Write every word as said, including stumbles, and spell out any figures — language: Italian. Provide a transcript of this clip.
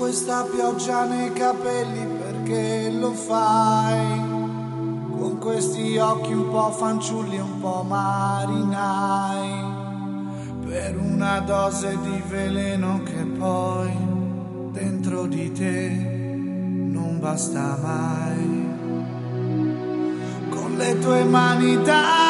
questa pioggia nei capelli, perché lo fai? Con questi occhi un po' fanciulli e un po' marinai, per una dose di veleno che poi dentro di te non basta mai. Con le tue mani da